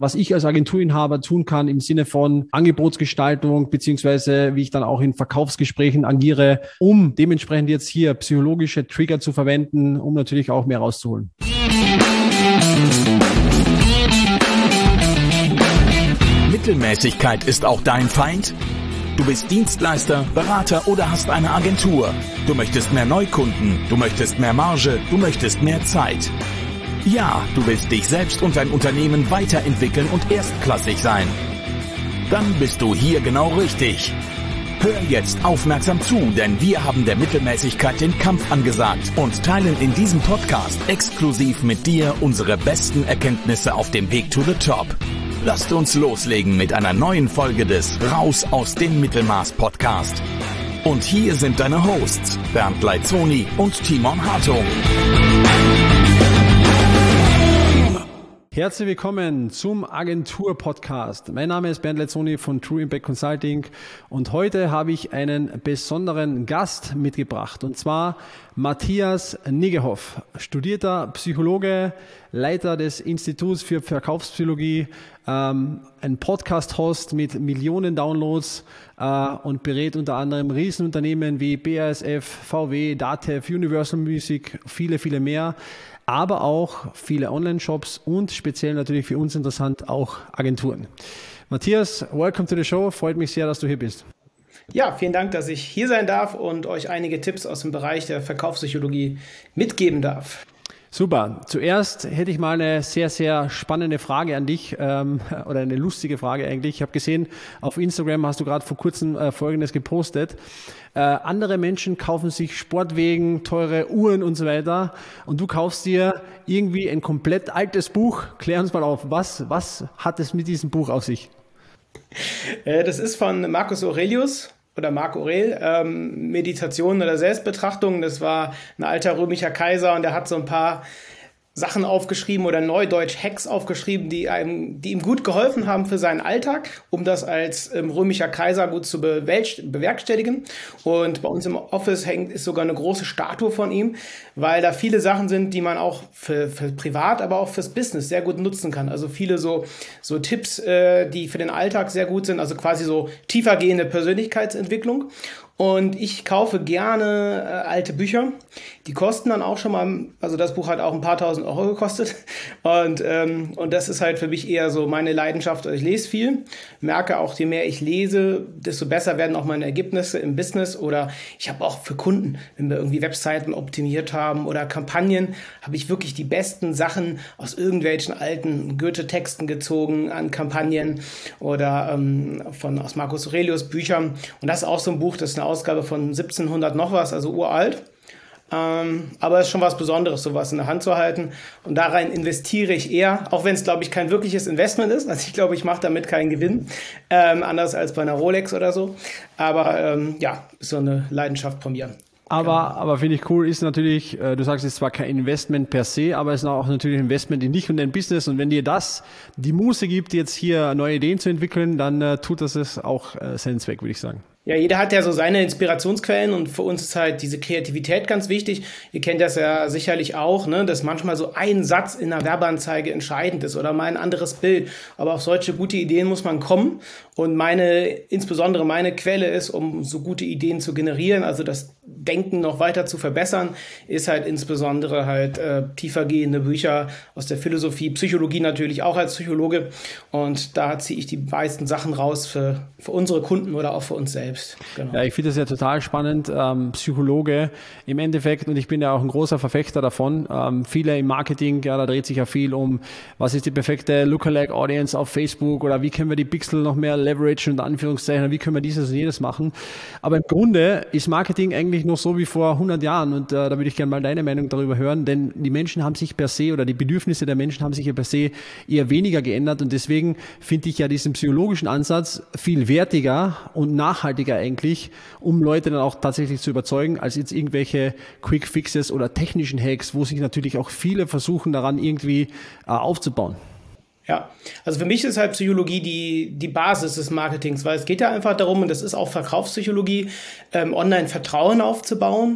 was ich als Agenturinhaber tun kann im Sinne von Angebotsgestaltung, beziehungsweise wie ich dann auch in Verkaufsgesprächen agiere, um dementsprechend jetzt hier psychologische Trigger zu verwenden, um natürlich auch mehr rauszuholen. Mittelmäßigkeit ist auch dein Feind? Du bist Dienstleister, Berater oder hast eine Agentur. Du möchtest mehr Neukunden, du möchtest mehr Marge, du möchtest mehr Zeit. Ja, du willst dich selbst und dein Unternehmen weiterentwickeln und erstklassig sein. Dann bist du hier genau richtig. Hör jetzt aufmerksam zu, denn wir haben der Mittelmäßigkeit den Kampf angesagt und teilen in diesem Podcast exklusiv mit dir unsere besten Erkenntnisse auf dem Weg to the Top. Lasst uns loslegen mit einer neuen Folge des Raus aus dem Mittelmaß Podcast. Und hier sind deine Hosts, Bernd Leitzoni und Timon Hartung. Herzlich willkommen zum Agentur-Podcast. Mein Name ist Bernd Leitzoni von True Impact Consulting und heute habe ich einen besonderen Gast mitgebracht und zwar Matthias Niggehoff, studierter Psychologe, Leiter des Instituts für Verkaufspsychologie, ein Podcast-Host mit Millionen Downloads und berät unter anderem Riesenunternehmen wie BASF, VW, Datev, Universal Music, viele mehr. Aber auch viele Online-Shops und speziell natürlich für uns interessant auch Agenturen. Matthias, welcome to the show. Freut mich sehr, dass du hier bist. Ja, vielen Dank, dass ich hier sein darf und euch einige Tipps aus dem Bereich der Verkaufspsychologie mitgeben darf. Super. Zuerst hätte ich mal eine sehr, sehr spannende Frage an dich oder eine lustige Frage eigentlich. Ich habe gesehen, auf Instagram hast du gerade vor kurzem Folgendes gepostet. Andere Menschen kaufen sich Sportwagen, teure Uhren und so weiter und du kaufst dir irgendwie ein komplett altes Buch. Klär uns mal auf, was hat es mit diesem Buch auf sich? Das ist von Marcus Aurelius. Oder Marc Aurel, Meditation oder Selbstbetrachtung. Das war ein alter römischer Kaiser und der hat so ein paar Sachen aufgeschrieben oder neudeutsch Hacks aufgeschrieben, die ihm gut geholfen haben für seinen Alltag, um das als römischer Kaiser gut zu bewerkstelligen. Und bei uns im Office ist sogar eine große Statue von ihm, weil da viele Sachen sind, die man auch für privat, aber auch fürs Business sehr gut nutzen kann. Also viele so Tipps, die für den Alltag sehr gut sind, also quasi so tiefergehende Persönlichkeitsentwicklung. Und ich kaufe gerne alte Bücher. Die kosten dann auch schon mal, also das Buch hat auch ein paar tausend Euro gekostet. Und das ist halt für mich eher so meine Leidenschaft. Ich lese viel, merke auch, je mehr ich lese, desto besser werden auch meine Ergebnisse im Business. Oder ich habe auch für Kunden, wenn wir irgendwie Webseiten optimiert haben oder Kampagnen, habe ich wirklich die besten Sachen aus irgendwelchen alten Goethe-Texten gezogen an Kampagnen oder aus Marcus Aurelius Büchern. Und das ist auch so ein Buch, das ist eine Ausgabe von 1700 noch was, also uralt. Aber es ist schon was Besonderes, sowas in der Hand zu halten. Und da rein investiere ich eher, auch wenn es, glaube ich, kein wirkliches Investment ist. Also ich glaube, ich mache damit keinen Gewinn, anders als bei einer Rolex oder so. Aber ist so eine Leidenschaft von mir. Aber finde ich cool, ist natürlich, du sagst, es ist zwar kein Investment per se, aber es ist auch natürlich ein Investment in dich und dein Business. Und wenn dir das die Muße gibt, jetzt hier neue Ideen zu entwickeln, dann tut das es auch seinen Zweck, würde ich sagen. Ja, jeder hat ja so seine Inspirationsquellen und für uns ist halt diese Kreativität ganz wichtig. Ihr kennt das ja sicherlich auch, ne, dass manchmal so ein Satz in einer Werbeanzeige entscheidend ist oder mal ein anderes Bild. Aber auf solche gute Ideen muss man kommen. Und insbesondere meine Quelle ist, um so gute Ideen zu generieren, also das Denken noch weiter zu verbessern, ist halt insbesondere halt tiefergehende Bücher aus der Philosophie, Psychologie natürlich auch als Psychologe. Und da ziehe ich die meisten Sachen raus für unsere Kunden oder auch für uns selbst. Genau. Ja, ich finde das ja total spannend, Psychologe im Endeffekt, und ich bin ja auch ein großer Verfechter davon. Viele im Marketing, ja, da dreht sich ja viel um, was ist die perfekte Lookalike Audience auf Facebook oder wie können wir die Pixel noch mehr leveragen, unter Anführungszeichen, wie können wir dieses und jenes machen. Aber im Grunde ist Marketing eigentlich noch so wie vor 100 Jahren und da würde ich gerne mal deine Meinung darüber hören, denn die Menschen haben sich per se oder die Bedürfnisse der Menschen haben sich ja per se eher weniger geändert und deswegen finde ich ja diesen psychologischen Ansatz viel wertiger und nachhaltiger eigentlich, um Leute dann auch tatsächlich zu überzeugen, als jetzt irgendwelche Quick Fixes oder technischen Hacks, wo sich natürlich auch viele versuchen daran irgendwie aufzubauen. Ja, also für mich ist halt Psychologie die Basis des Marketings, weil es geht ja einfach darum, und das ist auch Verkaufspsychologie, online Vertrauen aufzubauen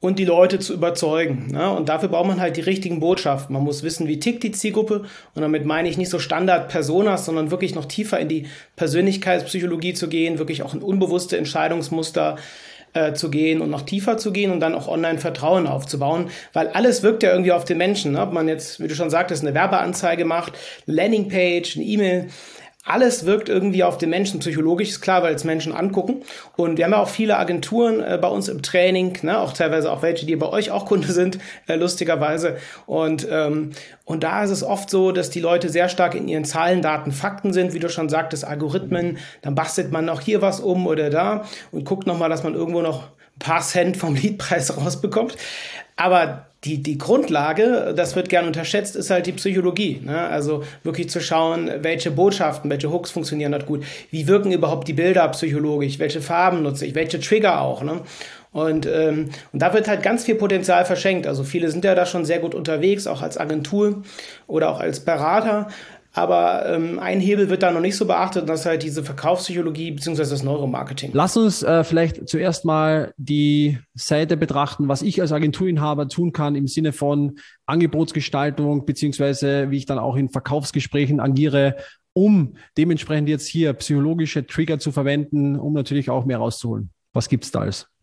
und die Leute zu überzeugen. Ne? Und dafür braucht man halt die richtigen Botschaften. Man muss wissen, wie tickt die Zielgruppe. Und damit meine ich nicht so Standard-Personas, sondern wirklich noch tiefer in die Persönlichkeitspsychologie zu gehen, wirklich auch in unbewusste Entscheidungsmuster zu gehen und noch tiefer zu gehen und dann auch online Vertrauen aufzubauen, weil alles wirkt ja irgendwie auf den Menschen. Ne? Ob man jetzt, wie du schon sagtest, eine Werbeanzeige macht, eine Landingpage, eine E-Mail, alles wirkt irgendwie auf den Menschen psychologisch, ist klar, weil es Menschen angucken. Und wir haben ja auch viele Agenturen bei uns im Training, ne? Auch teilweise auch welche, die bei euch auch Kunde sind, lustigerweise. Und da ist es oft so, dass die Leute sehr stark in ihren Zahlen, Daten, Fakten sind, wie du schon sagtest, Algorithmen. Dann bastelt man noch hier was um oder da und guckt nochmal, dass man irgendwo noch ein paar Cent vom Leadpreis rausbekommt. Aber die Grundlage, das wird gern unterschätzt, ist halt die Psychologie. Ne? Also wirklich zu schauen, welche Botschaften, welche Hooks funktionieren dort gut. Wie wirken überhaupt die Bilder psychologisch? Welche Farben nutze ich? Welche Trigger auch? Ne? Und da wird halt ganz viel Potenzial verschenkt. Also viele sind ja da schon sehr gut unterwegs, auch als Agentur oder auch als Berater. Aber ein Hebel wird da noch nicht so beachtet, und das ist halt diese Verkaufspsychologie bzw. das Neuromarketing. Lass uns vielleicht zuerst mal die Seite betrachten, was ich als Agenturinhaber tun kann im Sinne von Angebotsgestaltung beziehungsweise wie ich dann auch in Verkaufsgesprächen agiere, um dementsprechend jetzt hier psychologische Trigger zu verwenden, um natürlich auch mehr rauszuholen. Was gibt's da alles?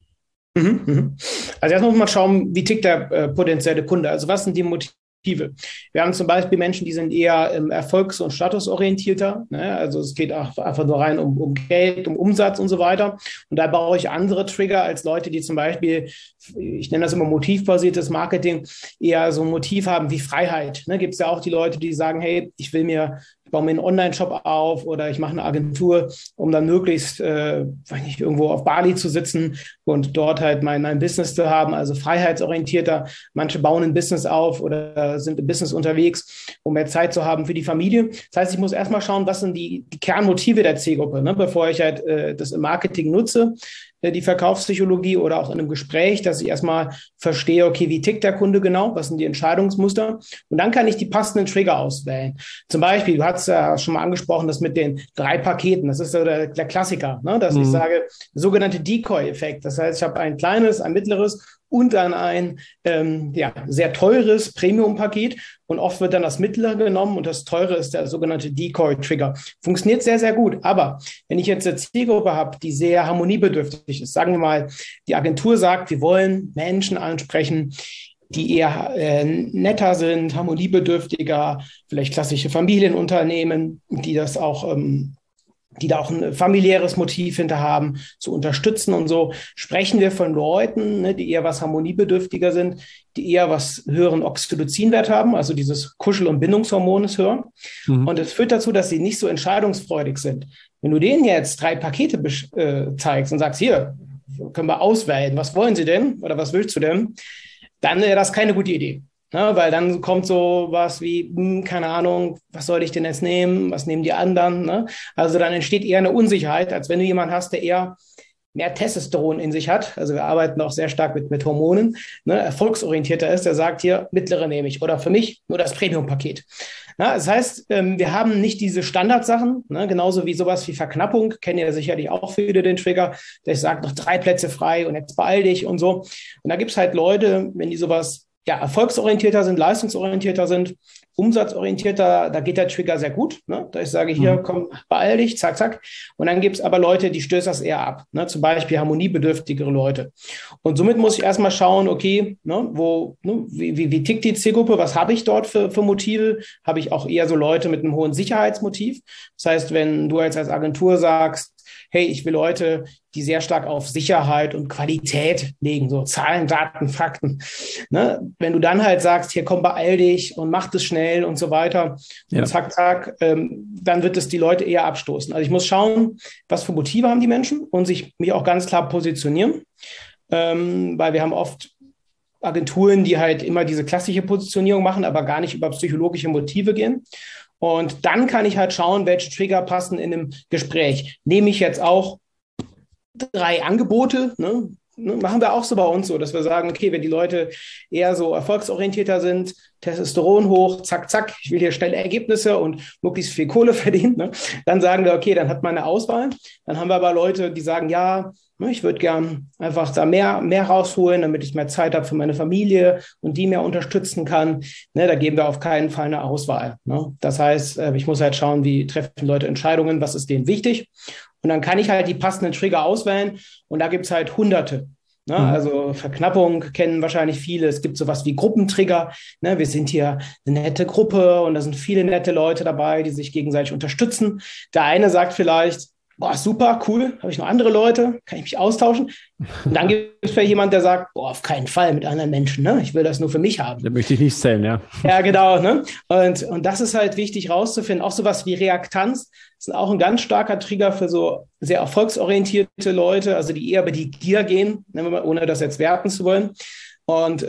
Also erstmal muss man schauen, wie tickt der potenzielle Kunde. Also was sind die Motive? Wir haben zum Beispiel Menschen, die sind eher erfolgs- und statusorientierter. Ne? Also es geht auch einfach nur rein um Geld, um Umsatz und so weiter. Und da brauche ich andere Trigger als Leute, die zum Beispiel, ich nenne das immer motivbasiertes Marketing, eher so ein Motiv haben wie Freiheit. Ne? Gibt es ja auch die Leute, die sagen, hey, ich baue mir einen Online-Shop auf oder ich mache eine Agentur, um dann möglichst irgendwo auf Bali zu sitzen und dort halt mein Business zu haben, also freiheitsorientierter. Manche bauen ein Business auf oder sind im Business unterwegs, um mehr Zeit zu haben für die Familie. Das heißt, ich muss erstmal schauen, was sind die Kernmotive der Zielgruppe, ne, bevor ich halt das im Marketing nutze, die Verkaufspsychologie oder auch in einem Gespräch, dass ich erstmal verstehe, okay, wie tickt der Kunde genau, was sind die Entscheidungsmuster und dann kann ich die passenden Trigger auswählen. Zum Beispiel, du hast ja schon mal angesprochen, das mit den 3 Paketen, das ist so der Klassiker, ne? Dass ich sage, sogenannte Decoy-Effekt, das heißt, ich habe ein kleines, ein mittleres und dann ein sehr teures Premium-Paket und oft wird dann das mittlere genommen und das teure ist der sogenannte Decoy-Trigger. Funktioniert sehr, sehr gut, aber wenn ich jetzt eine Zielgruppe habe, die sehr harmoniebedürftig ist, sagen wir mal, die Agentur sagt, wir wollen Menschen ansprechen, die eher netter sind, harmoniebedürftiger, vielleicht klassische Familienunternehmen, die da auch ein familiäres Motiv hinter haben, zu unterstützen und so, sprechen wir von Leuten, ne, die eher was harmoniebedürftiger sind, die eher was höheren Oxytocinwert haben, also dieses Kuschel- und Bindungshormon ist höher. Und es führt dazu, dass sie nicht so entscheidungsfreudig sind. Wenn du denen jetzt 3 Pakete zeigst und sagst, hier, können wir auswählen, was wollen sie denn oder was willst du denn, dann wäre das keine gute Idee. Ne, weil dann kommt so was wie, keine Ahnung, was soll ich denn jetzt nehmen? Was nehmen die anderen? Ne? Also dann entsteht eher eine Unsicherheit, als wenn du jemanden hast, der eher mehr Testosteron in sich hat. Also wir arbeiten auch sehr stark mit Hormonen, ne? Erfolgsorientierter ist, der sagt hier, mittlere nehme ich. Oder für mich nur das Premium-Paket. Ja, das heißt, wir haben nicht diese Standardsachen, ne? Genauso wie sowas wie Verknappung, kennen ja sicherlich auch viele den Trigger, der sagt, noch 3 Plätze frei und jetzt beeil dich und so. Und da gibt es halt Leute, wenn die sowas erfolgsorientierter sind, leistungsorientierter sind, umsatzorientierter, da geht der Trigger sehr gut. Ne? Da ich sage, hier, komm, beeil dich, zack, zack. Und dann gibt es aber Leute, die stößt das eher ab. Ne? Zum Beispiel harmoniebedürftigere Leute. Und somit muss ich erstmal schauen, okay, ne, wie tickt die Zielgruppe? Was habe ich dort für Motive? Habe ich auch eher so Leute mit einem hohen Sicherheitsmotiv? Das heißt, wenn du jetzt als Agentur sagst, hey, ich will Leute, die sehr stark auf Sicherheit und Qualität legen, so Zahlen, Daten, Fakten. Ne? Wenn du dann halt sagst, hier komm, beeil dich und mach das schnell und so weiter, und zack, zack, dann wird es die Leute eher abstoßen. Also ich muss schauen, was für Motive haben die Menschen und mich auch ganz klar positionieren, weil wir haben oft Agenturen, die halt immer diese klassische Positionierung machen, aber gar nicht über psychologische Motive gehen. Und dann kann ich halt schauen, welche Trigger passen in einem Gespräch. Nehme ich jetzt auch 3 Angebote, ne? machen wir auch so bei uns so, dass wir sagen, okay, wenn die Leute eher so erfolgsorientierter sind, Testosteron hoch, zack, zack, ich will hier schnelle Ergebnisse und möglichst viel Kohle verdienen, ne? Dann sagen wir, okay, dann hat man eine Auswahl. Dann haben wir aber Leute, die sagen, ja, ich würde gern einfach da mehr rausholen, damit ich mehr Zeit habe für meine Familie und die mehr unterstützen kann. Ne, da geben wir auf keinen Fall eine Auswahl. Ne? Das heißt, ich muss halt schauen, wie treffen Leute Entscheidungen, was ist denen wichtig. Und dann kann ich halt die passenden Trigger auswählen und da gibt es halt Hunderte. Ne? Also Verknappung kennen wahrscheinlich viele. Es gibt sowas wie Gruppentrigger. Ne? Wir sind hier eine nette Gruppe und da sind viele nette Leute dabei, die sich gegenseitig unterstützen. Der eine sagt vielleicht, boah, super, cool, habe ich noch andere Leute, kann ich mich austauschen? Und dann gibt es vielleicht jemand, der sagt, boah, auf keinen Fall mit anderen Menschen, ne? Ich will das nur für mich haben. Da möchte ich nicht zählen, ja. Ja, genau, ne? Und das ist halt wichtig rauszufinden. Auch sowas wie Reaktanz ist auch ein ganz starker Trigger für so sehr erfolgsorientierte Leute, also die eher über die Gier gehen, ohne das jetzt werten zu wollen. Und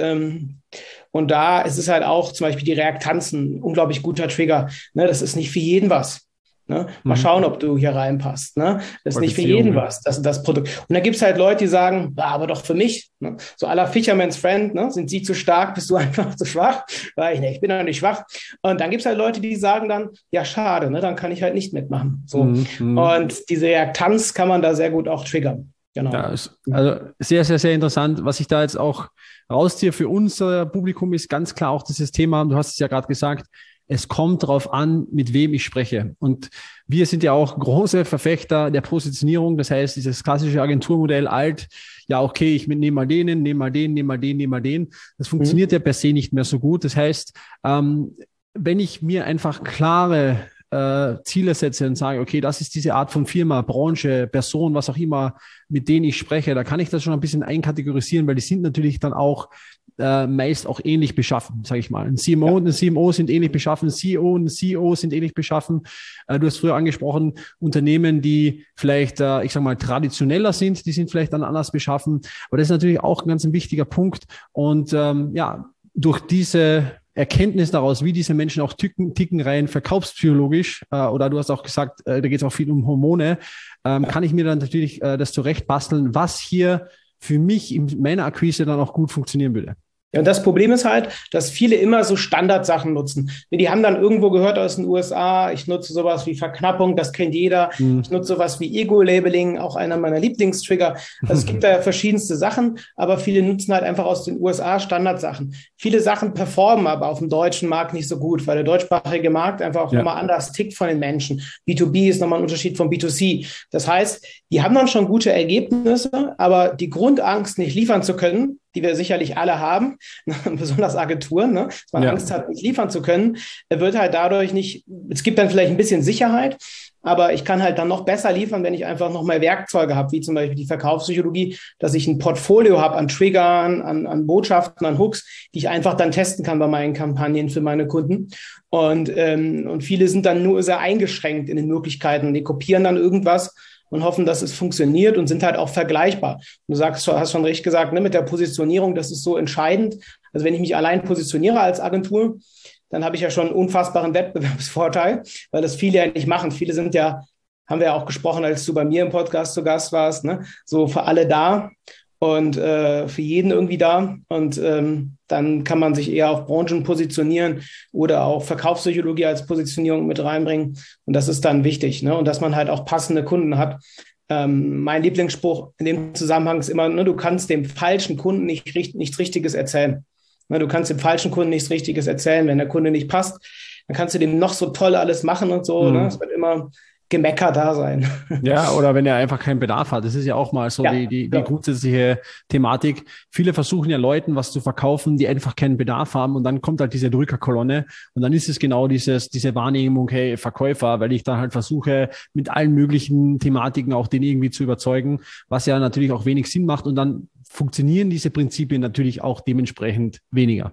da ist es halt auch zum Beispiel die Reaktanz ein unglaublich guter Trigger. Ne? Das ist nicht für jeden was. Ne? Mal schauen, ob du hier reinpasst. Ne? Das ist nicht für jeden was, das Produkt. Und da gibt es halt Leute, die sagen, aber doch für mich. Ne? So à la Fisherman's Friend, ne? Sind sie zu stark, bist du einfach zu schwach? Ich bin doch nicht schwach. Und dann gibt es halt Leute, die sagen dann, ja schade, ne? Dann kann ich halt nicht mitmachen. So. Und diese Reaktanz kann man da sehr gut auch triggern. Genau. Ja, also sehr, sehr, sehr interessant. Was ich da jetzt auch rausziehe für unser Publikum ist ganz klar auch dieses Thema, du hast es ja gerade gesagt, es kommt darauf an, mit wem ich spreche. Und wir sind ja auch große Verfechter der Positionierung. Das heißt, dieses klassische Agenturmodell ja, okay, ich nehme mal den, nehme mal den, nehme mal den, nehme mal den. Das funktioniert ja per se nicht mehr so gut. Das heißt, wenn ich mir einfach klare Ziele setze und sage, okay, das ist diese Art von Firma, Branche, Person, was auch immer, mit denen ich spreche, da kann ich das schon ein bisschen einkategorisieren, weil die sind natürlich dann auch meist auch ähnlich beschaffen, sage ich mal. Ein CMO und ein CMO sind ähnlich beschaffen, ein CEO und ein CEO sind ähnlich beschaffen. Du hast früher angesprochen, Unternehmen, die vielleicht, ich sage mal, traditioneller sind, die sind vielleicht dann anders beschaffen. Aber das ist natürlich auch ein ganz ein wichtiger Punkt. Und durch diese Erkenntnis daraus, wie diese Menschen auch ticken rein verkaufspsychologisch, oder du hast auch gesagt, da geht es auch viel um Hormone, kann ich mir dann natürlich das zurechtbasteln, was hier für mich in meiner Akquise dann auch gut funktionieren würde. Ja, und das Problem ist halt, dass viele immer so Standardsachen nutzen. Die haben dann irgendwo gehört aus den USA, ich nutze sowas wie Verknappung, das kennt jeder. Ich nutze sowas wie Ego-Labeling, auch einer meiner Lieblingstrigger. Also es gibt da verschiedenste Sachen, aber viele nutzen halt einfach aus den USA Standardsachen. Viele Sachen performen aber auf dem deutschen Markt nicht so gut, weil der deutschsprachige Markt einfach auch nochmal anders tickt von den Menschen. B2B ist nochmal ein Unterschied von B2C. Das heißt, die haben dann schon gute Ergebnisse, aber die Grundangst, nicht liefern zu können, die wir sicherlich alle haben, besonders Agenturen, ne? Dass man Angst hat, nicht liefern zu können, wird halt dadurch nicht, es gibt dann vielleicht ein bisschen Sicherheit, aber ich kann halt dann noch besser liefern, wenn ich einfach noch mehr Werkzeuge habe, wie zum Beispiel die Verkaufspsychologie, dass ich ein Portfolio habe an Triggern, an Botschaften, an Hooks, die ich einfach dann testen kann bei meinen Kampagnen für meine Kunden. Und viele sind dann nur sehr eingeschränkt in den Möglichkeiten. Die kopieren dann irgendwas und hoffen, dass es funktioniert und sind halt auch vergleichbar. Du hast schon richtig gesagt, ne, mit der Positionierung, das ist so entscheidend. Also wenn ich mich allein positioniere als Agentur, dann habe ich ja schon einen unfassbaren Wettbewerbsvorteil, weil das viele ja nicht machen. Viele sind ja, haben wir ja auch gesprochen, als du bei mir im Podcast zu Gast warst, ne, so für alle da und für jeden irgendwie da. Und dann kann man sich eher auf Branchen positionieren oder auch Verkaufspsychologie als Positionierung mit reinbringen. Und das ist dann wichtig, ne? Und dass man halt auch passende Kunden hat. Mein Lieblingsspruch in dem Zusammenhang ist immer, ne, du kannst dem falschen Kunden nichts Richtiges erzählen. Ne, du kannst dem falschen Kunden nichts Richtiges erzählen. Wenn der Kunde nicht passt, dann kannst du dem noch so toll alles machen und so. Ne? Es wird immer Gemecker da sein. Ja, oder wenn er einfach keinen Bedarf hat. Das ist ja auch mal so die grundsätzliche Thematik. Viele versuchen ja Leuten was zu verkaufen, die einfach keinen Bedarf haben und dann kommt halt diese Drückerkolonne und dann ist es genau diese Wahrnehmung, hey, Verkäufer, weil ich dann halt versuche, mit allen möglichen Thematiken auch den irgendwie zu überzeugen, was ja natürlich auch wenig Sinn macht und dann funktionieren diese Prinzipien natürlich auch dementsprechend weniger.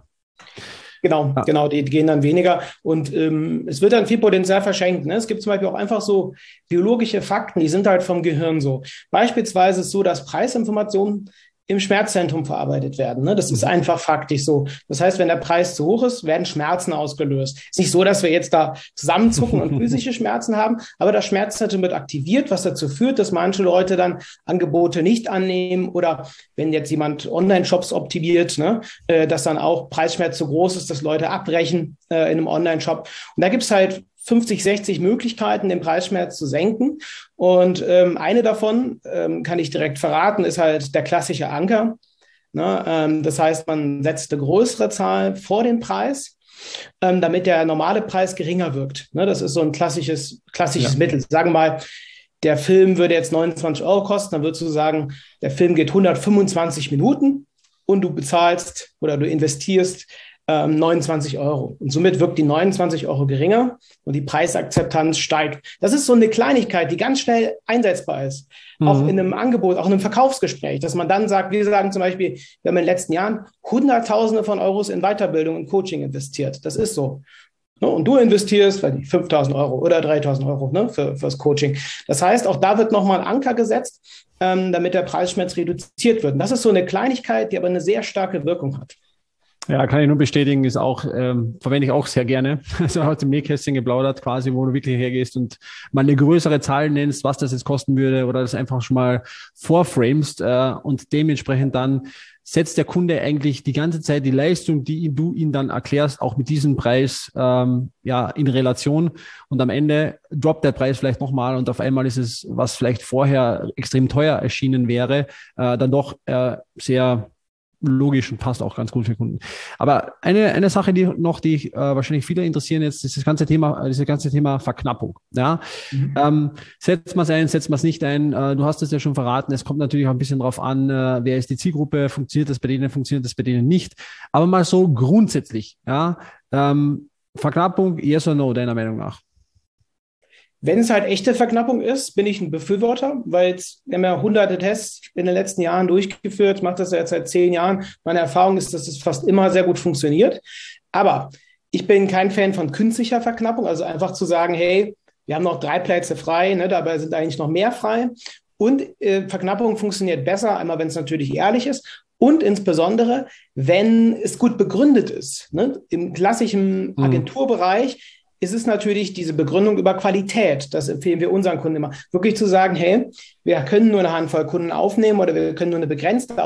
Genau, die gehen dann weniger und es wird dann viel Potenzial verschenkt. Ne? Es gibt zum Beispiel auch einfach so biologische Fakten, die sind halt vom Gehirn so. Beispielsweise ist es so, dass Preisinformationen im Schmerzzentrum verarbeitet werden. Ne? Das ist einfach faktisch so. Das heißt, wenn der Preis zu hoch ist, werden Schmerzen ausgelöst. Ist nicht so, dass wir jetzt da zusammenzucken und physische Schmerzen haben, aber das Schmerzzentrum wird aktiviert, was dazu führt, dass manche Leute dann Angebote nicht annehmen oder wenn jetzt jemand Online-Shops optimiert, ne, dass dann auch Preisschmerz so groß ist, dass Leute abbrechen in einem Online-Shop. Und da gibt's halt 50, 60 Möglichkeiten, den Preisschmerz zu senken. Und eine davon, kann ich direkt verraten, ist halt der klassische Anker. Ne? Das heißt, man setzt eine größere Zahl vor den Preis, damit der normale Preis geringer wirkt. Ne? Das ist so ein klassisches Mittel. Sagen wir mal, der Film würde jetzt 29 Euro kosten, dann würdest du sagen, der Film geht 125 Minuten und du bezahlst oder du investierst 29 Euro. Und somit wirkt die 29 Euro geringer und die Preisakzeptanz steigt. Das ist so eine Kleinigkeit, die ganz schnell einsetzbar ist. Auch in einem Angebot, auch in einem Verkaufsgespräch, dass man dann sagt, wir sagen zum Beispiel, wir haben in den letzten Jahren Hunderttausende von Euros in Weiterbildung und Coaching investiert. Das ist so. Und du investierst 5.000 Euro oder 3.000 Euro, ne, fürs Coaching. Das heißt, auch da wird nochmal ein Anker gesetzt, damit der Preisschmerz reduziert wird. Und das ist so eine Kleinigkeit, die aber eine sehr starke Wirkung hat. Ja, kann ich nur bestätigen, ist auch, verwende ich auch sehr gerne. Also aus dem Nähkästchen geplaudert quasi, wo du wirklich hergehst und mal eine größere Zahl nennst, was das jetzt kosten würde oder das einfach schon mal vorframest und dementsprechend dann setzt der Kunde eigentlich die ganze Zeit die Leistung, die du ihm dann erklärst, auch mit diesem Preis in Relation und am Ende droppt der Preis vielleicht nochmal und auf einmal ist es, was vielleicht vorher extrem teuer erschienen wäre, dann doch sehr logisch und passt auch ganz gut für Kunden. Aber eine Sache, die wahrscheinlich viele interessieren jetzt, ist dieses ganze Thema Verknappung. Ja, setzt man es ein, setzt man es nicht ein. Du hast es ja schon verraten. Es kommt natürlich auch ein bisschen drauf an, wer ist die Zielgruppe, funktioniert das bei denen nicht. Aber mal so grundsätzlich, ja, Verknappung, yes or no, deiner Meinung nach? Wenn es halt echte Verknappung ist, bin ich ein Befürworter, weil wir haben ja hunderte Tests in den letzten Jahren durchgeführt, mache das ja jetzt seit 10 Jahren. Meine Erfahrung ist, dass es fast immer sehr gut funktioniert. Aber ich bin kein Fan von künstlicher Verknappung, also einfach zu sagen, hey, wir haben noch 3 Plätze frei, ne, dabei sind eigentlich noch mehr frei. Und Verknappung funktioniert besser, einmal wenn es natürlich ehrlich ist und insbesondere, wenn es gut begründet ist. Ne? Im klassischen Agenturbereich ist es natürlich diese Begründung über Qualität. Das empfehlen wir unseren Kunden immer. Wirklich zu sagen, hey, wir können nur eine Handvoll Kunden aufnehmen oder wir können nur eine begrenzte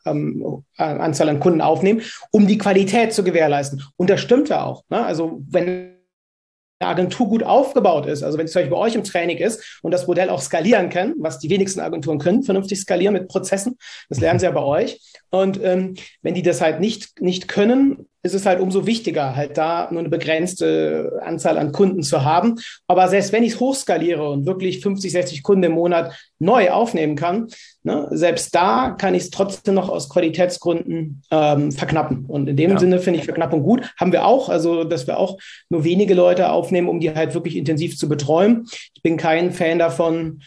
Anzahl an Kunden aufnehmen, um die Qualität zu gewährleisten. Und das stimmt ja auch. Ne? Also wenn eine Agentur gut aufgebaut ist, also wenn es zum Beispiel bei euch im Training ist und das Modell auch skalieren kann, was die wenigsten Agenturen können, vernünftig skalieren mit Prozessen, das lernen sie ja bei euch. Und wenn die das halt nicht können, ist es halt umso wichtiger, halt da nur eine begrenzte Anzahl an Kunden zu haben. Aber selbst wenn ich es hochskaliere und wirklich 50, 60 Kunden im Monat neu aufnehmen kann, ne, selbst da kann ich es trotzdem noch aus Qualitätsgründen verknappen. Und in dem Sinne finde ich Verknappung gut. Haben wir auch, also dass wir auch nur wenige Leute aufnehmen, um die halt wirklich intensiv zu betreuen. Ich bin kein Fan davon,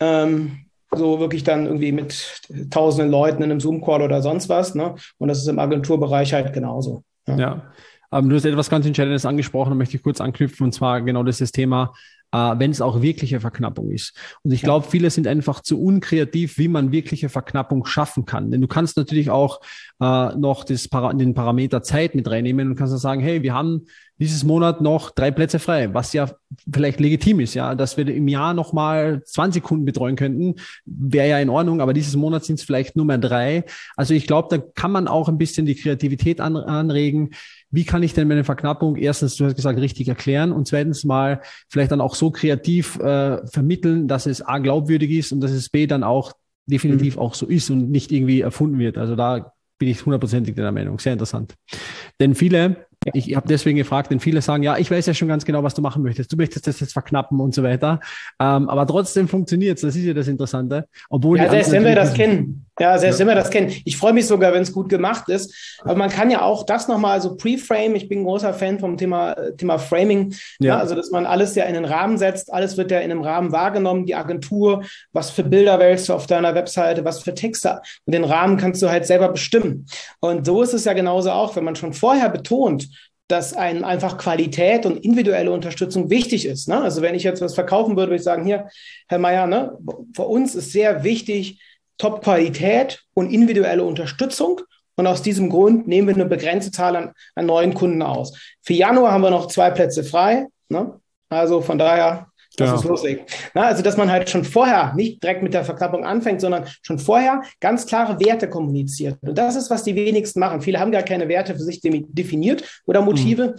so wirklich dann irgendwie mit tausenden Leuten in einem Zoom-Call oder sonst was. Ne? Und das ist im Agenturbereich halt genauso. Ja, du hast etwas ganz Entscheidendes angesprochen, da möchte ich kurz anknüpfen, und zwar genau das Thema, wenn es auch wirkliche Verknappung ist. Und ich glaube, viele sind einfach zu unkreativ, wie man wirkliche Verknappung schaffen kann. Denn du kannst natürlich auch noch den Parameter Zeit mit reinnehmen und kannst dann sagen, hey, wir haben dieses Monat noch 3 Plätze frei, was ja vielleicht legitim ist, ja, dass wir im Jahr nochmal 20 Kunden betreuen könnten, wäre ja in Ordnung, aber dieses Monat sind es vielleicht nur mehr 3. Also ich glaube, da kann man auch ein bisschen die Kreativität anregen. Wie kann ich denn meine Verknappung erstens, du hast gesagt, richtig erklären und zweitens mal vielleicht dann auch so kreativ vermitteln, dass es A, glaubwürdig ist und dass es B, dann auch definitiv auch so ist und nicht irgendwie erfunden wird. Also da bin ich 100%ig der Meinung. Sehr interessant. Denn ich habe deswegen gefragt, denn viele sagen, ja, ich weiß ja schon ganz genau, was du machen möchtest. Du möchtest das jetzt verknappen und so weiter. Aber trotzdem funktioniert es. Das ist ja das Interessante. Obwohl ja, selbst wenn wir das kennen. Ja, selbst wenn wir das kennen. Ich freue mich sogar, wenn es gut gemacht ist. Aber man kann ja auch das nochmal so pre-frame. Ich bin ein großer Fan vom Thema Framing. Ja. Also, dass man alles ja in den Rahmen setzt. Alles wird ja in einem Rahmen wahrgenommen. Die Agentur, was für Bilder wählst du auf deiner Webseite, was für Texte. Und den Rahmen kannst du halt selber bestimmen. Und so ist es ja genauso auch, wenn man schon vorher betont, dass einem einfach Qualität und individuelle Unterstützung wichtig ist. Ne? Also wenn ich jetzt was verkaufen würde ich sagen, hier, Herr Meier, ne, für uns ist sehr wichtig, Top-Qualität und individuelle Unterstützung. Und aus diesem Grund nehmen wir eine begrenzte Zahl an neuen Kunden aus. Für Januar haben wir noch 2 Plätze frei. Ne? Also von daher, lass uns loslegen. Na, also, dass man halt schon vorher nicht direkt mit der Verknappung anfängt, sondern schon vorher ganz klare Werte kommuniziert. Und das ist, was die wenigsten machen. Viele haben gar keine Werte für sich definiert oder Motive.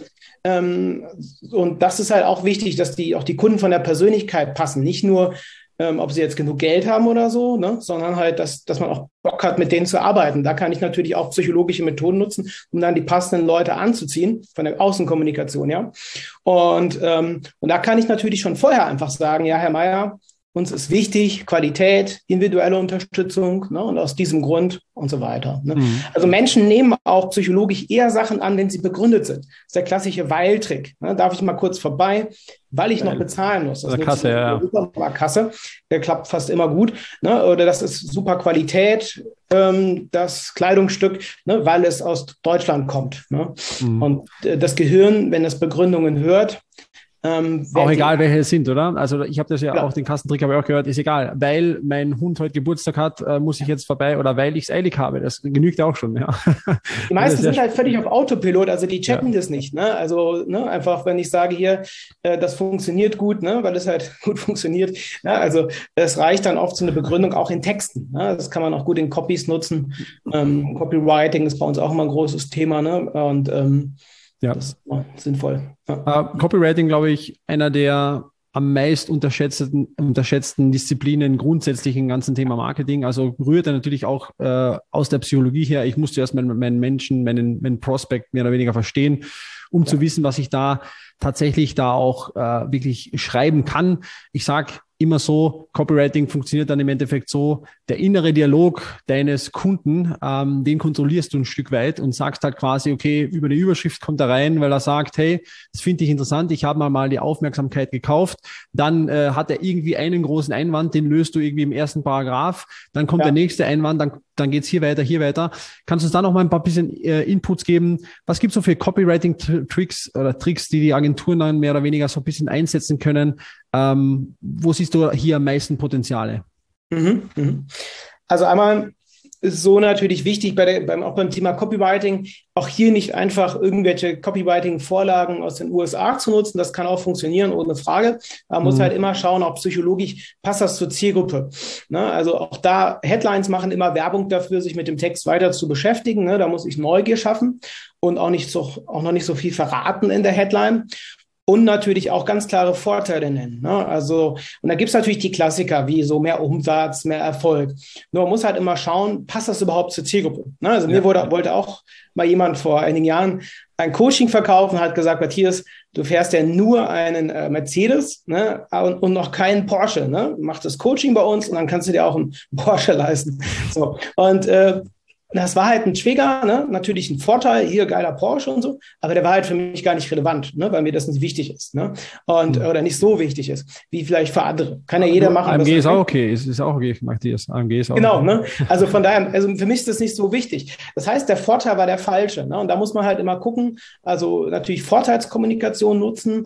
Und das ist halt auch wichtig, dass auch die Kunden von der Persönlichkeit passen. Nicht nur, ob sie jetzt genug Geld haben oder so, ne? Sondern halt, dass man auch Bock hat, mit denen zu arbeiten. Da kann ich natürlich auch psychologische Methoden nutzen, um dann die passenden Leute anzuziehen, von der Außenkommunikation, ja. Und da kann ich natürlich schon vorher einfach sagen, ja, Herr Meier, uns ist wichtig, Qualität, individuelle Unterstützung, ne, und aus diesem Grund und so weiter. Ne. Also Menschen nehmen auch psychologisch eher Sachen an, wenn sie begründet sind. Das ist der klassische Weil-Trick. Ne. Darf ich mal kurz vorbei, weil ich noch bezahlen muss. Das ist Kasse, ja. Supermarktkasse, der klappt fast immer gut. Ne. Oder das ist super Qualität, das Kleidungsstück, ne, weil es aus Deutschland kommt. Ne. Und das Gehirn, wenn es Begründungen hört, auch egal, welche es sind, oder? Also ich habe das ja auch, den Kassentrick habe ich auch gehört, ist egal. Weil mein Hund heute Geburtstag hat, muss ich jetzt vorbei, oder weil ich es eilig habe. Das genügt auch schon, ja. Die meisten sind halt völlig auf Autopilot, also die checken das nicht, ne? Also, ne, einfach, wenn ich sage hier, das funktioniert gut, ne, weil es halt gut funktioniert. Ja, also es reicht dann oft so eine Begründung auch in Texten. Ne? Das kann man auch gut in Copies nutzen. Copywriting ist bei uns auch immer ein großes Thema, ne? Und das ist sinnvoll. Ja. Copywriting, glaube ich, einer der am meist unterschätzten Disziplinen grundsätzlich im ganzen Thema Marketing. Also rührt er natürlich auch aus der Psychologie her. Ich musste erst meinen Prospect mehr oder weniger verstehen, um zu wissen, was ich da tatsächlich auch wirklich schreiben kann. Ich sage immer so, Copywriting funktioniert dann im Endeffekt so, der innere Dialog deines Kunden, den kontrollierst du ein Stück weit und sagst halt quasi, okay, über die Überschrift kommt er rein, weil er sagt, hey, das finde ich interessant, ich habe mal die Aufmerksamkeit gekauft, dann hat er irgendwie einen großen Einwand, den löst du irgendwie im ersten Paragraph, dann kommt der nächste Einwand, dann geht's hier weiter. Kannst du uns da noch mal ein paar bisschen Inputs geben? Was gibt's so für Copywriting-Tricks oder Tricks, die Agenturen dann mehr oder weniger so ein bisschen einsetzen können? Wo siehst du hier am meisten Potenziale? Also einmal ist so natürlich wichtig, auch beim Thema Copywriting, auch hier nicht einfach irgendwelche Copywriting-Vorlagen aus den USA zu nutzen. Das kann auch funktionieren, ohne Frage. Man muss halt immer schauen, auch psychologisch passt das zur Zielgruppe. Ne? Also auch da, Headlines machen immer Werbung dafür, sich mit dem Text weiter zu beschäftigen. Ne? Da muss ich Neugier schaffen und auch noch nicht so viel verraten in der Headline. Und natürlich auch ganz klare Vorteile nennen. Ne? Also, und da gibt's natürlich die Klassiker, wie so mehr Umsatz, mehr Erfolg. Nur man muss halt immer schauen, passt das überhaupt zur Zielgruppe? Ne? Also mir wollte auch mal jemand vor einigen Jahren ein Coaching verkaufen, hat gesagt, Matthias, du fährst ja nur einen Mercedes, ne? und noch keinen Porsche. Ne? Mach das Coaching bei uns und dann kannst du dir auch einen Porsche leisten. So. Und das war halt ein Trigger, ne? Natürlich ein Vorteil, hier geiler Porsche und so, aber der war halt für mich gar nicht relevant, ne? Weil mir das nicht wichtig ist, ne? Oder nicht so wichtig ist, wie vielleicht für andere. Kann ja jeder machen. AMG ist auch okay, ist auch okay, Matthias. AMG ist auch genau, okay. Ne? Also von daher, also für mich ist das nicht so wichtig. Das heißt, der Vorteil war der falsche, ne? Und da muss man halt immer gucken, also natürlich Vorteilskommunikation nutzen,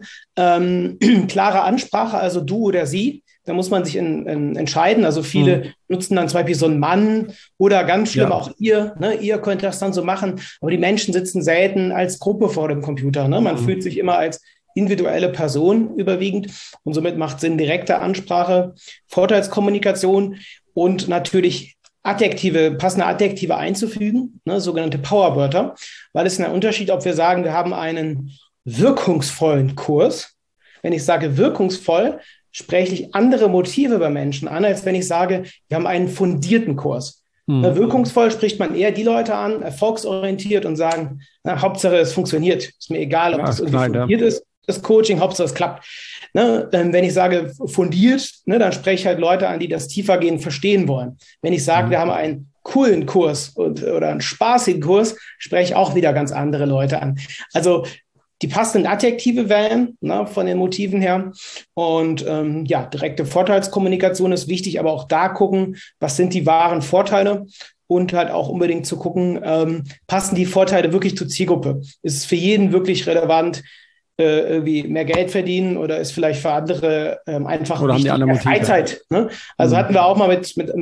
klare Ansprache, also du oder sie. Da muss man sich entscheiden. Also viele nutzen dann zum Beispiel so einen Mann oder ganz schlimm auch ihr. Ne? Ihr könnt das dann so machen. Aber die Menschen sitzen selten als Gruppe vor dem Computer. Ne? Man fühlt sich immer als individuelle Person überwiegend. Und somit macht Sinn direkte Ansprache, Vorteilskommunikation und natürlich passende Adjektive einzufügen, ne? Sogenannte Powerwörter. Weil es ist ein Unterschied, ob wir sagen, wir haben einen wirkungsvollen Kurs. Wenn ich sage wirkungsvoll, spreche ich andere Motive bei Menschen an, als wenn ich sage, wir haben einen fundierten Kurs. Wirkungsvoll spricht man eher die Leute an, erfolgsorientiert und sagen, Hauptsache es funktioniert. Ist mir egal, ob das irgendwie fundiert ist, das Coaching, Hauptsache es klappt. Ne? Wenn ich sage fundiert, ne, dann spreche ich halt Leute an, die das tiefergehend verstehen wollen. Wenn ich sage, wir haben einen coolen Kurs oder einen spaßigen Kurs, spreche ich auch wieder ganz andere Leute an. Also die passenden Adjektive wählen, ne, von den Motiven her. Und direkte Vorteilskommunikation ist wichtig, aber auch da gucken, was sind die wahren Vorteile und halt auch unbedingt zu gucken, passen die Vorteile wirklich zur Zielgruppe? Ist es für jeden wirklich relevant? irgendwie mehr Geld verdienen oder ist vielleicht für andere einfach oder haben die andere Motive? Freizeit. Ne? Also hatten wir auch mal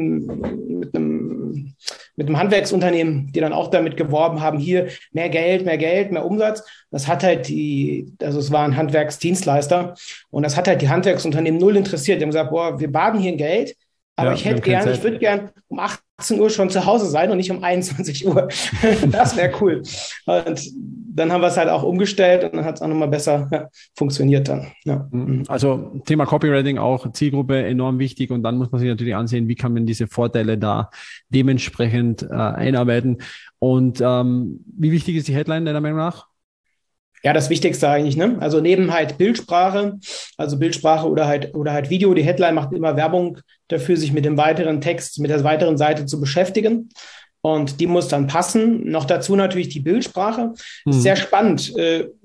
mit einem Handwerksunternehmen, die dann auch damit geworben haben, hier mehr Geld, mehr Umsatz. Das hat halt also es war ein Handwerksdienstleister und das hat halt die Handwerksunternehmen null interessiert. Die haben gesagt, boah, wir baden hier in Geld, aber ich würde gern um 18 Uhr schon zu Hause sein und nicht um 21 Uhr. Das wäre cool. Und dann haben wir es halt auch umgestellt und dann hat es auch nochmal besser funktioniert dann. Ja. Also Thema Copywriting auch Zielgruppe enorm wichtig und dann muss man sich natürlich ansehen, wie kann man diese Vorteile da dementsprechend einarbeiten. Und wie wichtig ist die Headline deiner Meinung nach? Ja, das Wichtigste eigentlich, ne? Also neben halt Bildsprache, also Bildsprache oder halt Video. Die Headline macht immer Werbung dafür, sich mit dem weiteren Text, mit der weiteren Seite zu beschäftigen. Und die muss dann passen. Noch dazu natürlich die Bildsprache. Ist sehr spannend.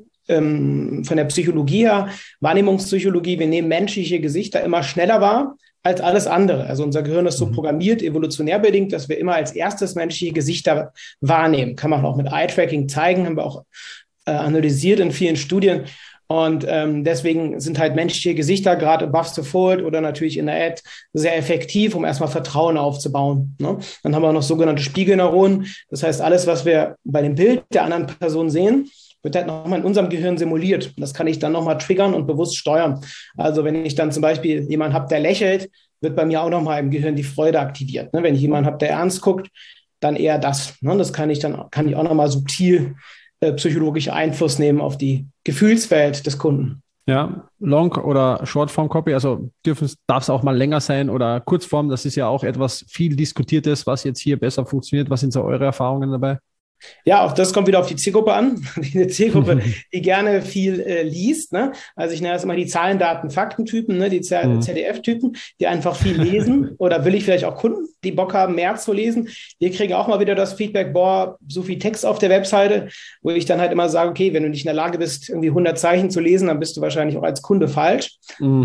Von der Psychologie her, Wahrnehmungspsychologie, wir nehmen menschliche Gesichter immer schneller wahr als alles andere. Also unser Gehirn ist so programmiert, evolutionär bedingt, dass wir immer als erstes menschliche Gesichter wahrnehmen. Kann man auch mit Eye-Tracking zeigen, haben wir auch analysiert in vielen Studien. Und deswegen sind halt menschliche Gesichter, gerade above the fold oder natürlich in der Ad, sehr effektiv, um erstmal Vertrauen aufzubauen. Ne? Dann haben wir noch sogenannte Spiegelneuronen. Das heißt, alles, was wir bei dem Bild der anderen Person sehen, wird halt nochmal in unserem Gehirn simuliert. Das kann ich dann nochmal triggern und bewusst steuern. Also wenn ich dann zum Beispiel jemanden habe, der lächelt, wird bei mir auch nochmal im Gehirn die Freude aktiviert. Ne? Wenn ich jemanden habe, der ernst guckt, dann eher das. Ne? Das kann ich auch nochmal subtil psychologischer Einfluss nehmen auf die Gefühlswelt des Kunden. Ja, Long- oder Shortform-Copy, also darf es auch mal länger sein oder Kurzform, das ist ja auch etwas viel Diskutiertes, was jetzt hier besser funktioniert. Was sind so eure Erfahrungen dabei? Ja, auch das kommt wieder auf die Zielgruppe an. Die Zielgruppe, die gerne viel liest. Ne? Also ich nenne das immer die Zahlen, Daten, Fakten-Typen, ne? Die ZDF-Typen, die einfach viel lesen. Oder will ich vielleicht auch Kunden, die Bock haben, mehr zu lesen. Wir kriegen auch mal wieder das Feedback, boah, so viel Text auf der Webseite, wo ich dann halt immer sage, okay, wenn du nicht in der Lage bist, irgendwie 100 Zeichen zu lesen, dann bist du wahrscheinlich auch als Kunde falsch.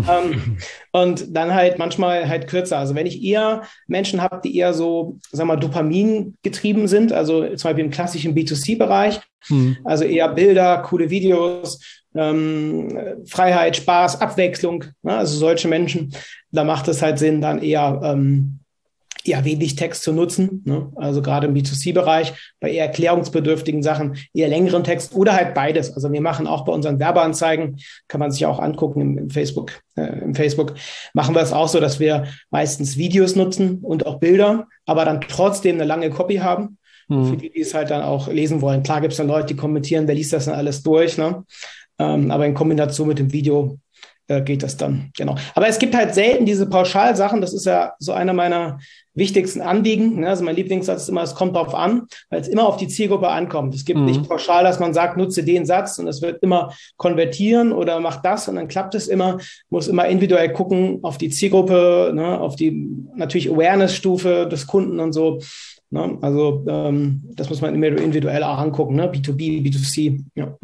Und dann halt manchmal halt kürzer. Also wenn ich eher Menschen habe, die eher so, sagen wir mal, Dopamin getrieben sind, also zum Beispiel im klassischen B2C-Bereich, also eher Bilder, coole Videos, Freiheit, Spaß, Abwechslung, ne? Also solche Menschen, da macht es halt Sinn, dann eher wenig Text zu nutzen, ne? Also gerade im B2C-Bereich, bei eher erklärungsbedürftigen Sachen, eher längeren Text oder halt beides. Also wir machen auch bei unseren Werbeanzeigen, kann man sich auch angucken im Facebook, machen wir es auch so, dass wir meistens Videos nutzen und auch Bilder, aber dann trotzdem eine lange Copy haben. Für die es halt dann auch lesen wollen. Klar gibt es dann Leute, die kommentieren, wer liest das dann alles durch, ne? Aber in Kombination mit dem Video geht das dann, genau. Aber es gibt halt selten diese Pauschalsachen, das ist ja so einer meiner wichtigsten Anliegen, ne? Also mein Lieblingssatz ist immer, es kommt drauf an, weil es immer auf die Zielgruppe ankommt. Es gibt nicht pauschal, dass man sagt, nutze den Satz und es wird immer konvertieren oder macht das und dann klappt es immer, muss immer individuell gucken auf die Zielgruppe, ne? Auf die natürlich Awareness-Stufe des Kunden und so. Ne? Also das muss man immer individuell auch angucken, ne? B2B, B2C. Ja.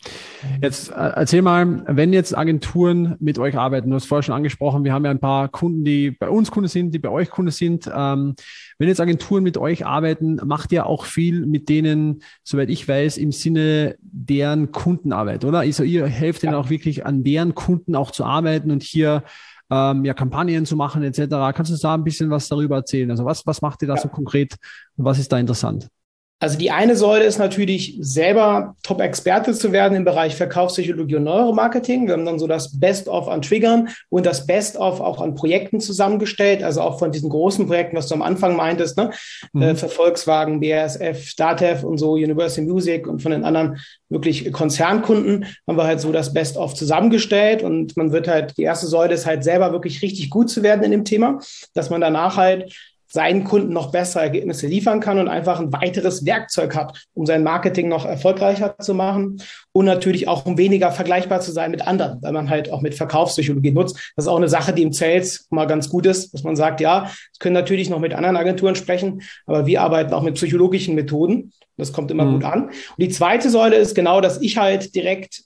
Jetzt erzähl mal, wenn jetzt Agenturen mit euch arbeiten, du hast vorher schon angesprochen, wir haben ja ein paar Kunden, die bei uns Kunden sind, die bei euch Kunden sind. Wenn jetzt Agenturen mit euch arbeiten, macht ihr auch viel mit denen, soweit ich weiß, im Sinne deren Kundenarbeit, oder? Also ihr helft ihnen auch wirklich an deren Kunden auch zu arbeiten und hier Kampagnen zu machen etc. Kannst du da ein bisschen was darüber erzählen? Also was macht ihr da so konkret und was ist da interessant? Also die eine Säule ist natürlich, selber Top-Experte zu werden im Bereich Verkaufspsychologie und Neuromarketing. Wir haben dann so das Best-of an Triggern und das Best-of auch an Projekten zusammengestellt, also auch von diesen großen Projekten, was du am Anfang meintest, ne? Für Volkswagen, BASF, DATEV und so, Universal Music und von den anderen wirklich Konzernkunden haben wir halt so das Best-of zusammengestellt und man wird halt, die erste Säule ist halt selber wirklich richtig gut zu werden in dem Thema, dass man danach halt seinen Kunden noch bessere Ergebnisse liefern kann und einfach ein weiteres Werkzeug hat, um sein Marketing noch erfolgreicher zu machen und natürlich auch, um weniger vergleichbar zu sein mit anderen, weil man halt auch mit Verkaufspsychologie nutzt. Das ist auch eine Sache, die im Sales mal ganz gut ist, dass man sagt, ja, es können natürlich noch mit anderen Agenturen sprechen, aber wir arbeiten auch mit psychologischen Methoden. Das kommt immer gut an. Und die zweite Säule ist genau, dass ich halt direkt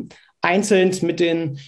einzeln mit den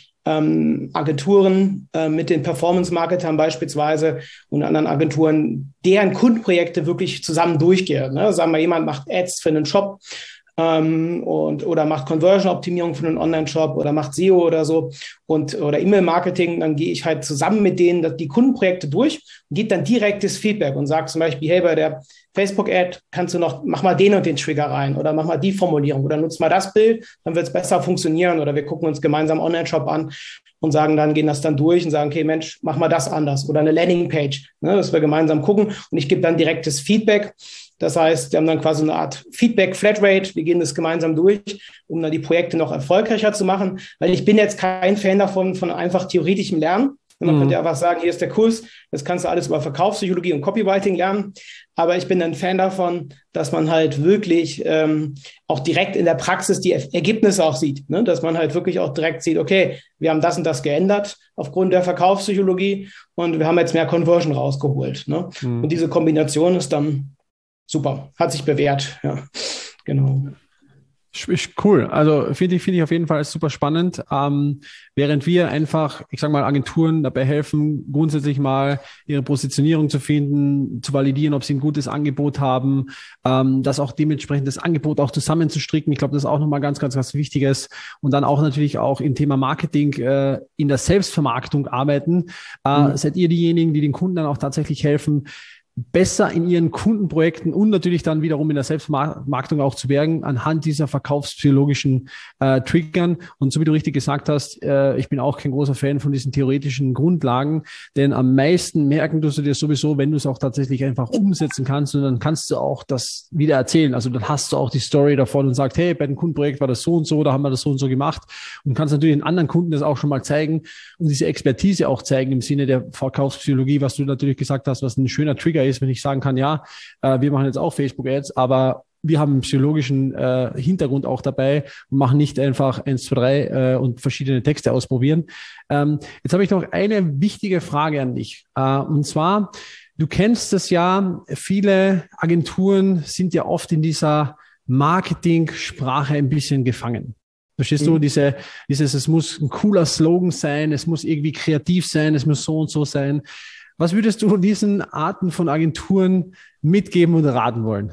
Agenturen, mit den Performance-Marketern beispielsweise und anderen Agenturen, deren Kundenprojekte wirklich zusammen durchgehe. Ne? Sagen wir, jemand macht Ads für einen Shop oder macht Conversion-Optimierung für einen Online-Shop oder macht SEO oder so oder E-Mail-Marketing, dann gehe ich halt zusammen mit denen die Kundenprojekte durch und gebe dann direktes Feedback und sage zum Beispiel, hey, bei der Facebook-Ad mach mal den und den Trigger rein oder mach mal die Formulierung oder nutz mal das Bild, dann wird es besser funktionieren oder wir gucken uns gemeinsam Online-Shop an und gehen das dann durch und sagen, okay, Mensch, mach mal das anders oder eine Landingpage, ne, dass wir gemeinsam gucken und ich gebe dann direktes Feedback. Das heißt, wir haben dann quasi eine Art Feedback-Flatrate. Wir gehen das gemeinsam durch, um dann die Projekte noch erfolgreicher zu machen. Weil ich bin jetzt kein Fan davon, von einfach theoretischem Lernen. Man könnte ja einfach sagen, hier ist der Kurs, das kannst du alles über Verkaufspsychologie und Copywriting lernen. Aber ich bin ein Fan davon, dass man halt wirklich auch direkt in der Praxis die Ergebnisse auch sieht. Ne? Dass man halt wirklich auch direkt sieht, okay, wir haben das und das geändert aufgrund der Verkaufspsychologie und wir haben jetzt mehr Conversion rausgeholt. Ne? Und diese Kombination ist dann super, hat sich bewährt, ja, genau. Cool, also finde ich auf jeden Fall super spannend, während wir einfach, ich sage mal, Agenturen dabei helfen, grundsätzlich mal ihre Positionierung zu finden, zu validieren, ob sie ein gutes Angebot haben, das auch dementsprechend das Angebot auch zusammenzustricken. Ich glaube, das ist auch nochmal ganz, ganz, ganz Wichtiges und dann auch natürlich auch im Thema Marketing in der Selbstvermarktung arbeiten. Seid ihr diejenigen, die den Kunden dann auch tatsächlich helfen, besser in ihren Kundenprojekten und natürlich dann wiederum in der Selbstvermarktung auch zu wirken, anhand dieser verkaufspsychologischen Triggern. Und so wie du richtig gesagt hast, ich bin auch kein großer Fan von diesen theoretischen Grundlagen, denn am meisten merken tust du dir sowieso, wenn du es auch tatsächlich einfach umsetzen kannst und dann kannst du auch das wieder erzählen. Also dann hast du auch die Story davon und sagst, hey, bei dem Kundenprojekt war das so und so, da haben wir das so und so gemacht und kannst natürlich den anderen Kunden das auch schon mal zeigen und diese Expertise auch zeigen im Sinne der Verkaufspsychologie, was du natürlich gesagt hast, was ein schöner Trigger ist, wenn ich sagen kann, ja, wir machen jetzt auch Facebook-Ads, aber wir haben einen psychologischen Hintergrund auch dabei und machen nicht einfach 1, 2, 3 und verschiedene Texte ausprobieren. Jetzt habe ich noch eine wichtige Frage an dich. Und zwar, du kennst das ja, viele Agenturen sind ja oft in dieser Marketing-Sprache ein bisschen gefangen. Verstehst du, es muss ein cooler Slogan sein, es muss irgendwie kreativ sein, es muss so und so sein. Was würdest du diesen Arten von Agenturen mitgeben und raten wollen?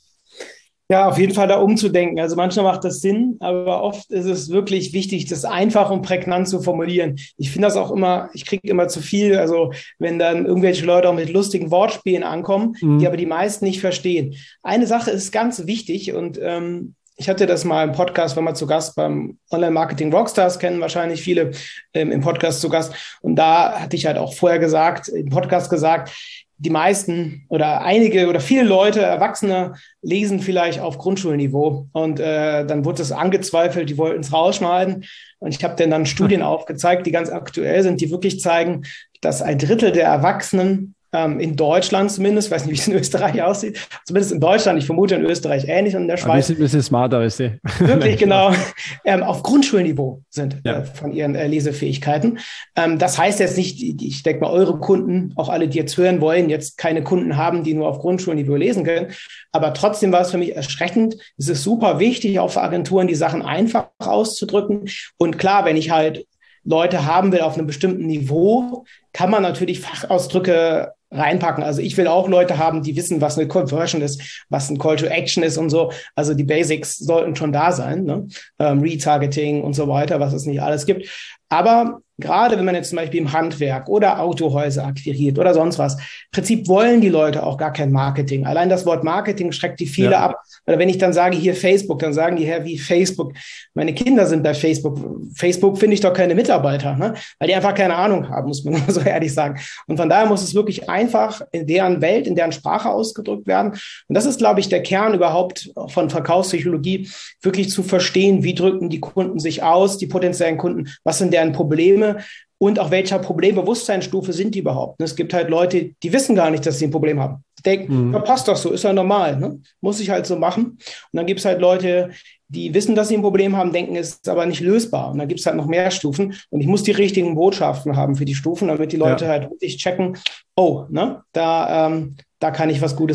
Ja, auf jeden Fall da umzudenken. Also manchmal macht das Sinn, aber oft ist es wirklich wichtig, das einfach und prägnant zu formulieren. Ich finde das auch immer, ich kriege immer zu viel, also wenn dann irgendwelche Leute auch mit lustigen Wortspielen ankommen, die aber die meisten nicht verstehen. Eine Sache ist ganz wichtig und ich hatte das mal im Podcast, war mal zu Gast beim Online-Marketing Rockstars, kennen wahrscheinlich viele im Podcast zu Gast. Und da hatte ich halt auch vorher im Podcast gesagt, die meisten oder einige oder viele Leute, Erwachsene, lesen vielleicht auf Grundschulniveau. Und dann wurde es angezweifelt, die wollten es rausschneiden. Und ich habe denen dann Studien aufgezeigt, die ganz aktuell sind, die wirklich zeigen, dass 1/3 der Erwachsenen in Deutschland zumindest, ich weiß nicht, wie es in Österreich aussieht, zumindest in Deutschland, ich vermute in Österreich ähnlich und in der Schweiz. Ein bisschen smarter, weißt du. Wirklich, genau, auf Grundschulniveau sind von ihren Lesefähigkeiten. Das heißt jetzt nicht, ich denke mal, eure Kunden, auch alle, die jetzt hören wollen, jetzt keine Kunden haben, die nur auf Grundschulniveau lesen können. Aber trotzdem war es für mich erschreckend. Es ist super wichtig, auch für Agenturen, die Sachen einfach auszudrücken. Und klar, wenn ich halt Leute haben will auf einem bestimmten Niveau, kann man natürlich Fachausdrücke reinpacken. Also ich will auch Leute haben, die wissen, was eine Conversion ist, was ein Call to Action ist und so. Also die Basics sollten schon da sein, ne? Retargeting und so weiter, was es nicht alles gibt. Aber gerade wenn man jetzt zum Beispiel im Handwerk oder Autohäuser akquiriert oder sonst was, im Prinzip wollen die Leute auch gar kein Marketing. Allein das Wort Marketing schreckt die viele ab. Oder wenn ich dann sage, hier Facebook, dann sagen die, wie Facebook? Meine Kinder sind bei Facebook. Facebook finde ich doch keine Mitarbeiter, ne? Weil die einfach keine Ahnung haben, muss man so ehrlich sagen. Und von daher muss es wirklich einfach in deren Welt, in deren Sprache ausgedrückt werden. Und das ist, glaube ich, der Kern überhaupt von Verkaufspsychologie, wirklich zu verstehen, wie drücken die Kunden sich aus, die potenziellen Kunden, was sind deren Probleme und auf welcher Problembewusstseinsstufe sind die überhaupt. Es gibt halt Leute, die wissen gar nicht, dass sie ein Problem haben. Die denken, ja, passt doch so, ist ja normal, ne? Muss ich halt so machen. Und dann gibt es halt Leute, die wissen, dass sie ein Problem haben, denken, es ist aber nicht lösbar. Und dann gibt es halt noch mehr Stufen. Und ich muss die richtigen Botschaften haben für die Stufen, damit die Leute halt wirklich checken, oh, ne, da kann ich was Gutes machen.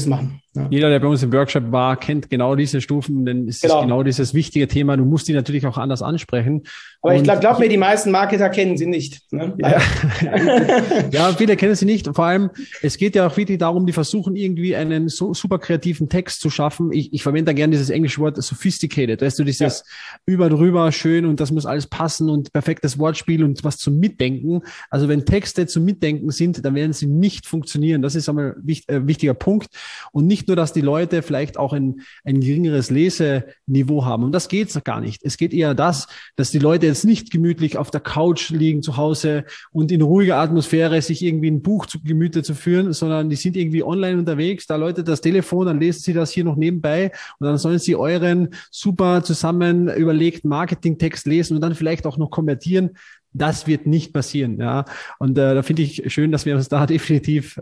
Ja. Jeder, der bei uns im Workshop war, kennt genau diese Stufen, denn es ist genau dieses wichtige Thema. Du musst die natürlich auch anders ansprechen. Aber ich glaub mir, die meisten Marketer kennen sie nicht. Ne? Ja. Ja, viele kennen sie nicht. Vor allem, es geht ja auch wirklich darum, die versuchen irgendwie einen so super kreativen Text zu schaffen. Ich verwende da gerne dieses englische Wort sophisticated. Weißt du, dieses über drüber schön und das muss alles passen und perfektes Wortspiel und was zum Mitdenken. Also wenn Texte zum Mitdenken sind, dann werden sie nicht funktionieren. Das ist einmal ein wichtiger Punkt. Und nicht nur, dass die Leute vielleicht auch ein geringeres Leseniveau haben. Um das geht's gar nicht. Es geht eher das, dass die Leute jetzt nicht gemütlich auf der Couch liegen zu Hause und in ruhiger Atmosphäre sich irgendwie ein Buch zu Gemüte zu führen, sondern die sind irgendwie online unterwegs, da läutet das Telefon, dann lesen sie das hier noch nebenbei und dann sollen sie euren super zusammen überlegten Marketingtext lesen und dann vielleicht auch noch konvertieren. Das wird nicht passieren, ja. Und da finde ich schön, dass wir uns da definitiv,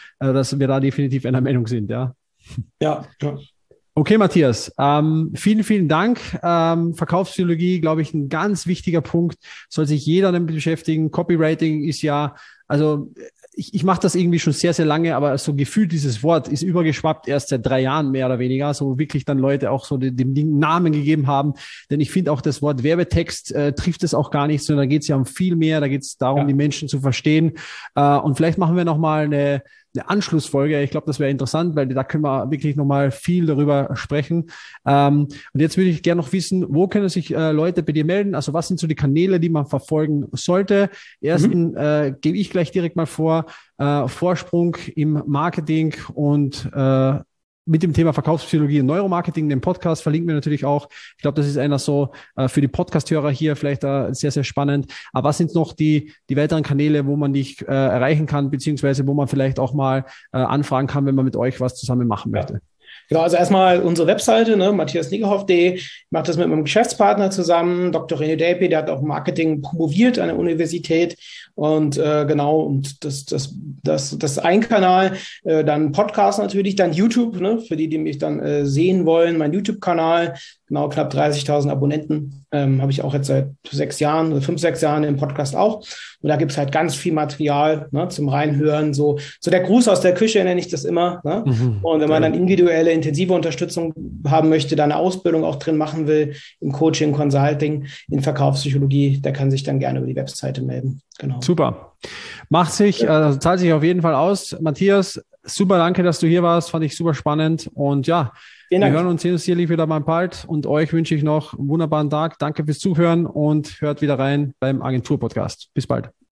einer Meinung sind, ja. Ja. Okay, Matthias, vielen, vielen Dank. Verkaufspsychologie, glaube ich, ein ganz wichtiger Punkt, soll sich jeder damit beschäftigen. Copywriting ist ja, also ich mache das irgendwie schon sehr, sehr lange, aber so gefühlt dieses Wort ist übergeschwappt erst seit 3 Jahren mehr oder weniger, so wirklich dann Leute auch so dem Ding Namen gegeben haben. Denn ich finde auch das Wort Werbetext trifft es auch gar nicht, sondern da geht es ja um viel mehr, da geht es darum, die Menschen zu verstehen. Und vielleicht machen wir nochmal eine Anschlussfolge. Ich glaube, das wäre interessant, weil da können wir wirklich nochmal viel darüber sprechen. Und jetzt würde ich gerne noch wissen, wo können sich Leute bei dir melden? Also was sind so die Kanäle, die man verfolgen sollte? Ersten gebe ich gleich direkt mal vor, Vorsprung im Marketing und mit dem Thema Verkaufspsychologie und Neuromarketing, den Podcast verlinken wir natürlich auch. Ich glaube, das ist einer so für die Podcast-Hörer hier vielleicht sehr, sehr spannend. Aber was sind noch die weiteren Kanäle, wo man dich erreichen kann, beziehungsweise wo man vielleicht auch mal anfragen kann, wenn man mit euch was zusammen machen möchte? Genau, also erstmal unsere Webseite, matthiasniegehoff.de. Ich mache das mit meinem Geschäftspartner zusammen, Dr. René Delpy, der hat auch Marketing promoviert an der Universität. Und und das ist ein Kanal, dann Podcast natürlich, dann YouTube, für die mich dann sehen wollen, mein YouTube-Kanal, genau knapp 30.000 Abonnenten, habe ich auch jetzt seit 5, 6 Jahren im Podcast auch. Und da gibt's halt ganz viel Material zum Reinhören, so der Gruß aus der Küche nenne ich das immer. Ne? Und wenn man dann individuelle, intensive Unterstützung haben möchte, da eine Ausbildung auch drin machen will, im Coaching, Consulting, in Verkaufspsychologie, der kann sich dann gerne über die Webseite melden. Genau. Super. Zahlt sich auf jeden Fall aus. Matthias, super, danke, dass du hier warst. Fand ich super spannend. Und ja, wir hören uns sicherlich wieder mal bald. Und euch wünsche ich noch einen wunderbaren Tag. Danke fürs Zuhören und hört wieder rein beim Agentur-Podcast. Bis bald.